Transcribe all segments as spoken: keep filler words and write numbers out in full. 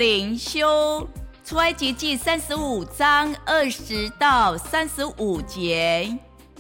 灵修，出埃及记三十五章二十到三十五节。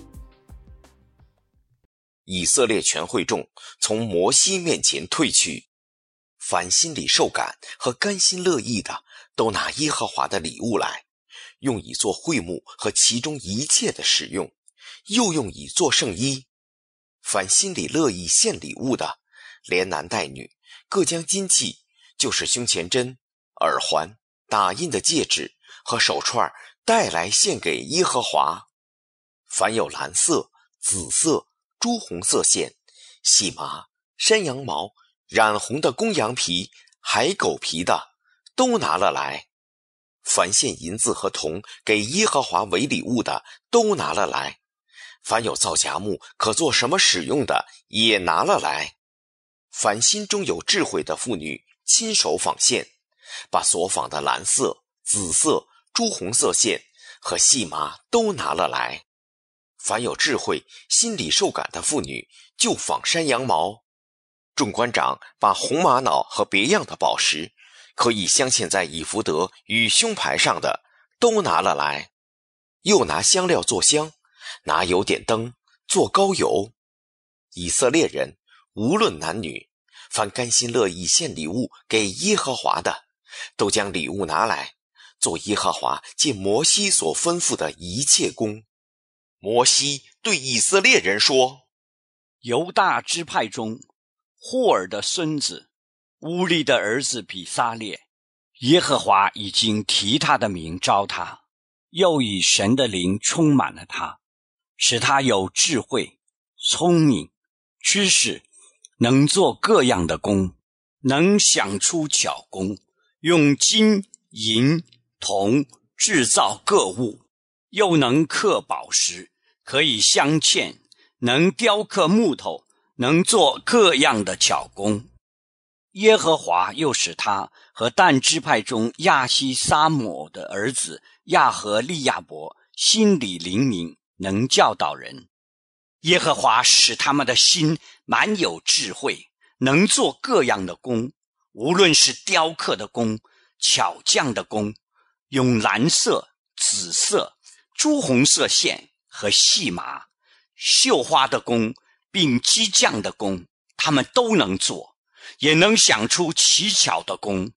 以色列全会众从摩西面前退去，凡心里受感和甘心乐意的，都拿耶和华的礼物来，用以做会幕和其中一切的使用，又用以做圣衣。凡心里乐意献礼物的，连男带女，各将金器，就是胸前针、耳环、打印的戒指和手串带来献给耶和华。凡有蓝色、紫色、朱红色线、细麻、山羊毛、染红的公羊皮、海狗皮的，都拿了来。凡献银子和铜给耶和华为礼物的，都拿了来。凡有造荚木可做什么使用的，也拿了来。凡心中有智慧的妇女亲手纺线，把所纺的蓝色、紫色、朱红色线和细麻都拿了来。凡有智慧心里受感的妇女，就纺山羊毛。众官长把红玛瑙和别样的宝石，可以镶嵌在以弗得与胸牌上的，都拿了来。又拿香料做香，拿油点灯做膏油。以色列人无论男女，凡甘心乐意献礼物给耶和华的，都将礼物拿来，做耶和华借摩西所吩咐的一切工。摩西对以色列人说： 犹大支派中，霍尔的孙子乌利的儿子比撒列，耶和华已经提他的名召他，又以神的灵充满了他，使他有智慧、聪明、知识，能做各样的工，能想出巧工，用金、银、铜制造各物，又能刻宝石，可以镶嵌，能雕刻木头，能做各样的巧工。耶和华又使他和但支派中亚西沙抹的儿子亚和利亚伯心里灵敏，能教导人。耶和华使他们的心满有智慧，能做各样的工，无论是雕刻的工、巧匠的工，用蓝色、紫色、朱红色线和细麻、绣花的工，并机匠的工，他们都能做，也能想出奇巧的工。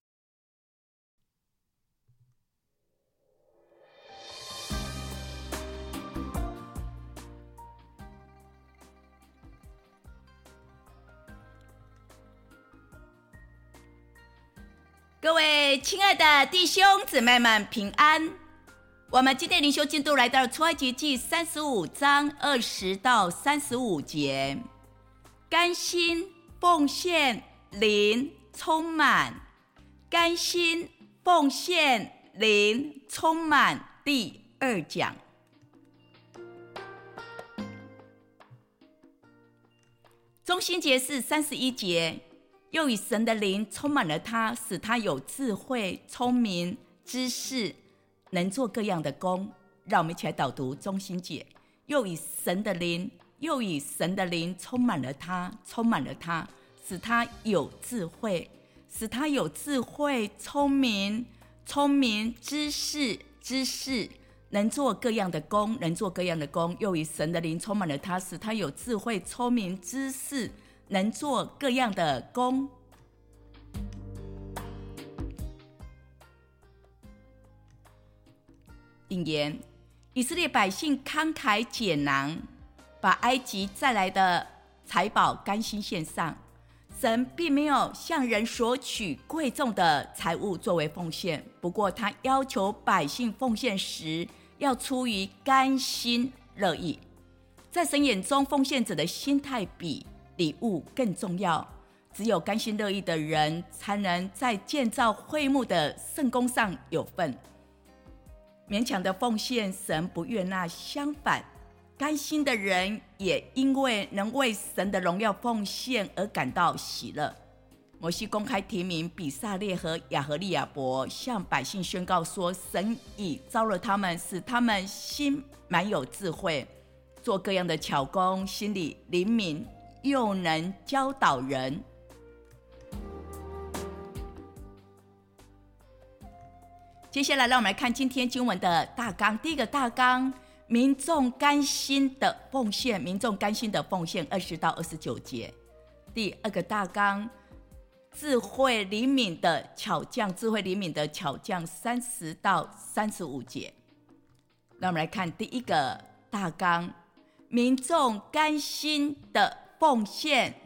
各位亲爱的弟兄姊妹们平安。我们今天灵修进度来到出埃及记三十五章二十到三十五节。甘心奉献灵充满，甘心奉献灵充满第二讲。中心节是三十一节，又以神的灵充满了他，使他有智慧、聪明、知识，能做各样的工。让我们一起来导读中心节。又以神的灵，又以神的灵充满了他，充满了他，使他有智慧，使他有智慧、聪明、聪明、知识、知识，能做各样的工，能做各样的工。又以神的灵充满了他，使他有智慧、聪明、知识，能做各样的工。引言：以色列百姓慷慨解囊，把埃及带来的财宝甘心献上。神并没有向人索取贵重的财物作为奉献，不过他要求百姓奉献时要出于甘心乐意。在神眼中，奉献者的心态比礼物更重要。只有甘心乐意的人，才能在建造会幕的圣工上有份。勉强的奉献，神不悦纳；相反，甘心的人也因为能为神的荣耀奉献而感到喜乐。摩西公开提名比撒列和亚和利亚伯，向百姓宣告说，神已召了他们，使他们心满有智慧，做各样的巧工，心里灵敏，又能教导人。 接下来让我们来看今天经文的大纲。第一个大纲，民众甘心的奉献，民众甘心的奉献二十到二十九节。第二个大纲，智慧灵敏的巧匠，智慧灵敏的巧匠三十到三十五节。让我们来看第一个大纲，民众甘心的奉献。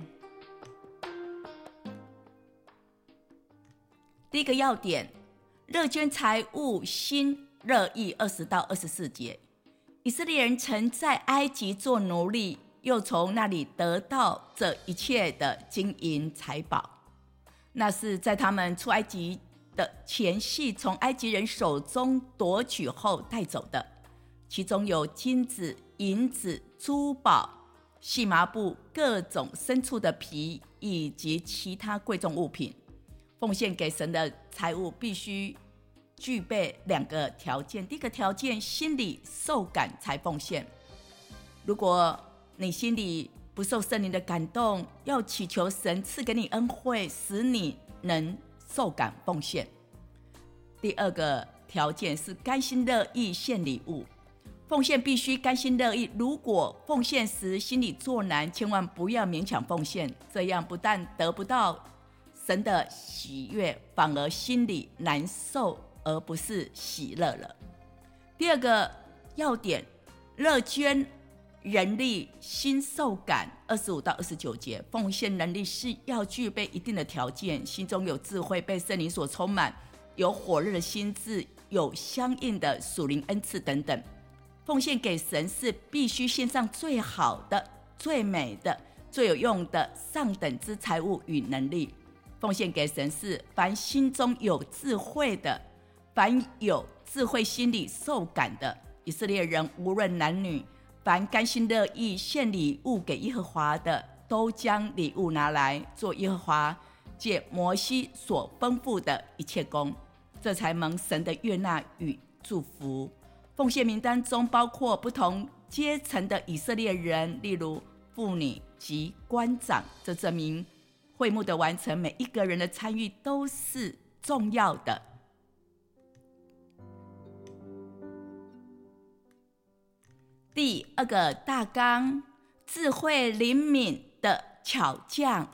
第一个要点，乐捐财物，心乐意二十到二十四节。以色列人曾在埃及做奴隶，又从那里得到这一切的金银财宝，那是在他们出埃及的前夕从埃及人手中夺取后带走的，其中有金子、银子、珠宝、细麻布、各种牲畜的皮以及其他贵重物品。奉献给神的财物必须具备两个条件。第一个条件，心里受感才奉献。如果你心里不受圣灵的感动，要祈求神赐给你恩惠，使你能受感奉献。第二个条件是甘心乐意献礼物。奉献必须甘心乐意，如果奉献时心里作难，千万不要勉强奉献，这样不但得不到神的喜悦，反而心里难受，而不是喜乐了。第二个要点，乐捐人力，心受感二十五到二十九节。奉献能力是要具备一定的条件，心中有智慧，被圣灵所充满，有火热的心智，有相应的属灵恩赐等等。奉献给神是必须献上最好的、最美的、最有用的上等之财物与能力。奉献给神是凡心中有智慧的，凡有智慧心里受感的以色列人，无论男女，凡甘心乐意献礼物给耶和华的，都将礼物拿来做耶和华借摩西所吩咐的一切工，这才蒙神的悦纳与祝福。奉献名单中包括不同阶层的以色列人，例如妇女及官长，这证明会幕的完成，每一个人的参与都是重要的。第二个大纲，智慧灵敏的巧匠。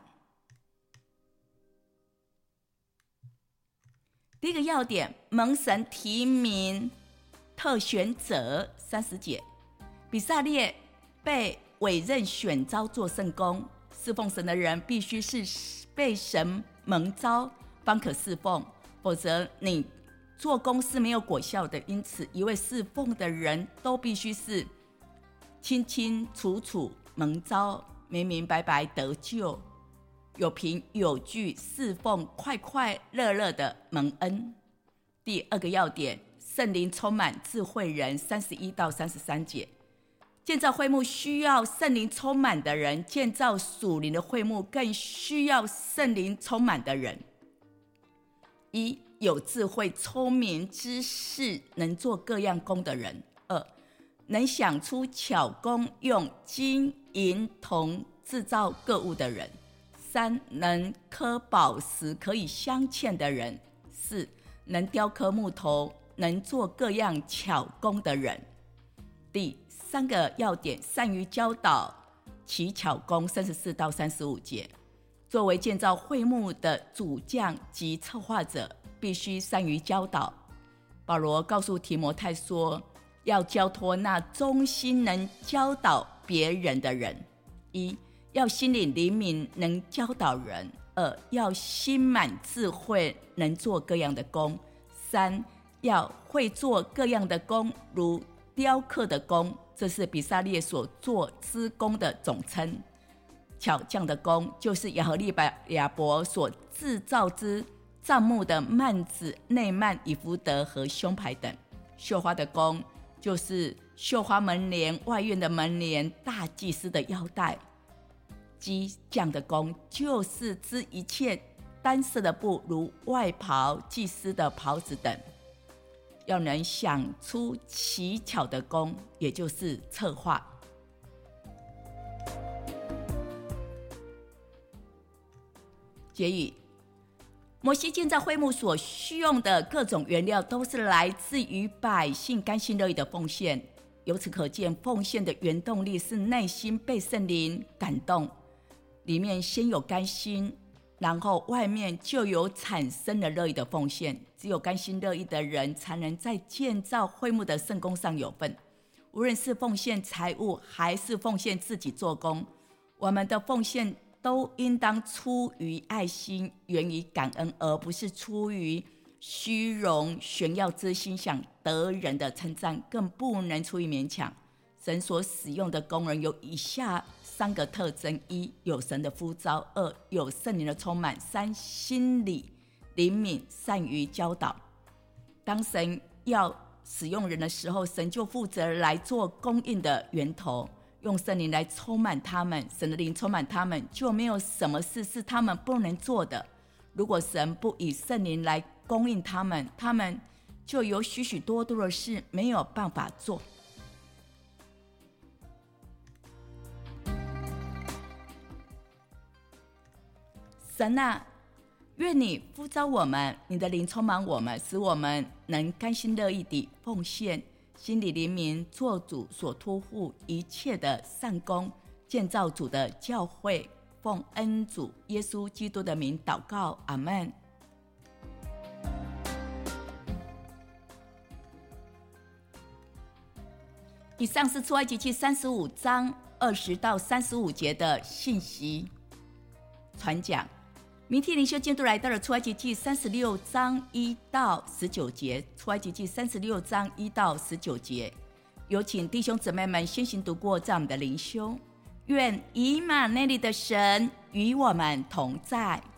第一个要点，蒙神提名特选者三十节。比撒列被委任选召做圣工，侍奉神的人必须是被神蒙召方可侍奉，否则你做工是没有果效的。因此一位侍奉的人都必须是清清楚楚蒙召，明明白白得救，有凭有据侍奉，快快乐乐的蒙恩。第二个要点，圣灵充满智慧人三十一到三十三节。建造会幕需要圣灵充满的人，建造属灵的会幕更需要圣灵充满的人。一、有智慧、聪明、知识，能做各样工的人。二、能想出巧工，用金银铜制造各物的人。三、能刻宝石，可以镶嵌的人。四、能雕刻木头，能做各样巧工的人。第三个要点，善于教导其巧工三十四到三十五节。作为建造会幕的主匠及策划者，必须善于教导。保罗告诉提摩太说，要交托那忠心能教导别人的人。一、要心里灵敏，能教导人。二、要心满智慧，能做各样的工。三、要会做各样的工，如雕刻的工，这是比撒列所做之工的总称。巧匠的工，就是亚和利亚伯所制造之帐幕的幔子、内幔、以弗得和胸牌等。绣花的工，就是绣花门帘、外院的门帘、大祭司的腰带。机匠的工，就是织一切单色的布，如外袍、祭司的袍子等。要能想出奇巧的工，也就是策划。结语： 摩西建造会幕所需用的各种原料都是来自于百姓甘心乐意的奉献，由此可见，奉献的原动力是内心被圣灵感动，里面先有甘心，然后外面就有产生了乐意的奉献。只有甘心乐意的人才能在建造会幕的圣工上有份。无论是奉献财物还是奉献自己做工，我们的奉献都应当出于爱心，源于感恩，而不是出于虚荣炫耀之心，想得人的称赞，更不能出于勉强。神所使用的工人有以下三个特征：一、有神的呼召；二、有圣灵的充满；三、心里灵敏，善于教导。当神要使用人的时候，神就负责来做供应的源头，用圣灵来充满他们。神的灵充满他们，就没有什么事是他们不能做的。如果神不以圣灵来供应他们，他们就有许许多多的事没有办法做。神啊，愿你呼召我们，你的灵充满我们，使我们能甘心乐意地奉献，心里灵敏，做主所托付一切的善工，建造主的教会。奉恩主耶稣基督的名祷告，阿们。以上是出埃及记三十五章二十到三十五节的信息传讲。明天灵修监督来到了出埃及记三十六章一到十九节，出埃及记三十六章一到十九节，有请弟兄姊妹们先行读过这样的灵修。愿以马内利的神与我们同在。